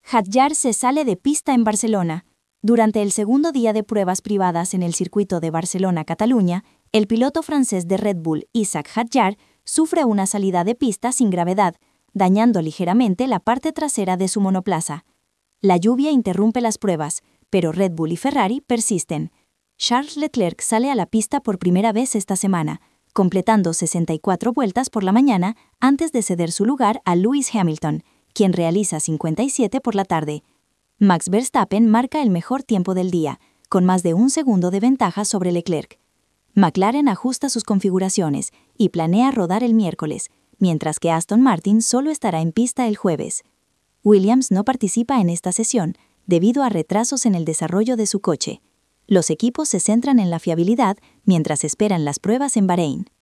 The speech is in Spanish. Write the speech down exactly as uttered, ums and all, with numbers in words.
Hadjar se sale de pista en Barcelona. Durante el segundo día de pruebas privadas en el circuito de Barcelona-Cataluña, el piloto francés de Red Bull, Isack Hadjar, sufre una salida de pista sin gravedad, dañando ligeramente la parte trasera de su monoplaza. La lluvia interrumpe las pruebas, pero Red Bull y Ferrari persisten. Charles Leclerc sale a la pista por primera vez esta semana, completando sesenta y cuatro vueltas por la mañana antes de ceder su lugar a Lewis Hamilton, quien realiza cincuenta y siete por la tarde. Max Verstappen marca el mejor tiempo del día, con más de un segundo de ventaja sobre Leclerc. McLaren ajusta sus configuraciones y planea rodar el miércoles, mientras que Aston Martin solo estará en pista el jueves. Williams no participa en esta sesión debido a retrasos en el desarrollo de su coche. Los equipos se centran en la fiabilidad mientras esperan las pruebas en Bahrein.